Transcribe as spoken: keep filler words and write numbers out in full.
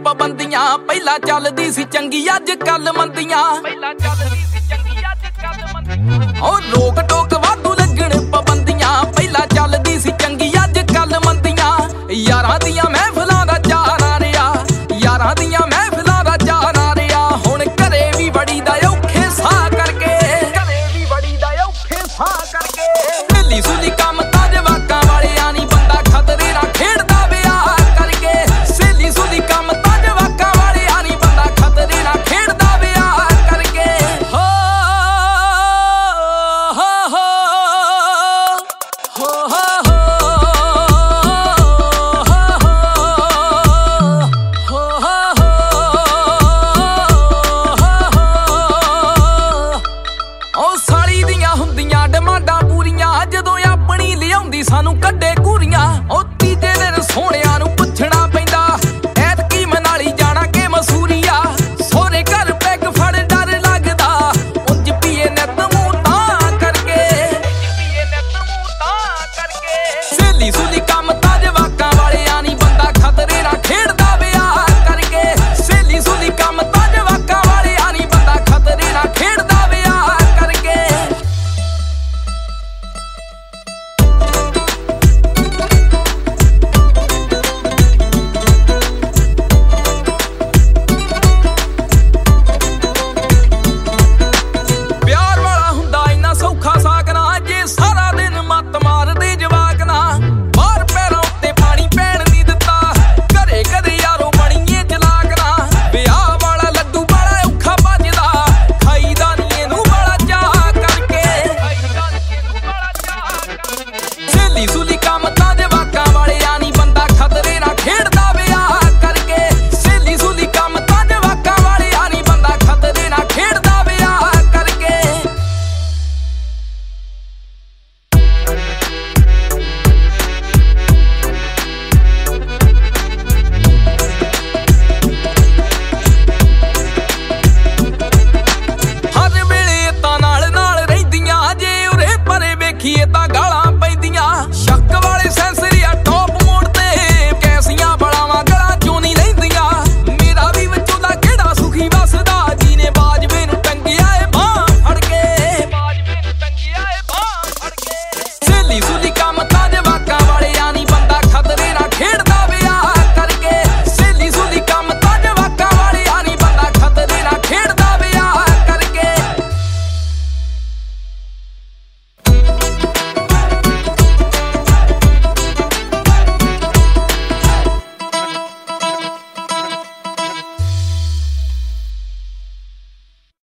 ਪਾਬੰਦੀਆਂ। ਪਹਿਲਾਂ ਚੱਲਦੀ ਸੀ ਚੰਗੀ ਅੱਜ ਕੱਲ ਮੰਦੀਆਂ। ਪਹਿਲਾਂ ਚੱਲਦੀ ਸੀ ਚੰਗੀ ਅੱਜ ਕੱਲ ਮੰਦੀਆਂ। ਓ ਰੋਕ ਟੋਕ ਵਾਧੂ ਲੱਗਣ ਪਾਬੰਦੀਆਂ। ਪਹਿਲਾਂ ਚੱਲਦੀ ਸੀ ਚੰਗੀ ਅੱਜ ਕੱਲ ਮੰਦੀਆਂ। ਯਾਰਾਂ ਦੀਆਂ ਮਹਿਫਲਾਂ ਦਾ ਚਾਰ ਆ ਰਿਹਾ, ਯਾਰਾਂ ਦੀਆਂ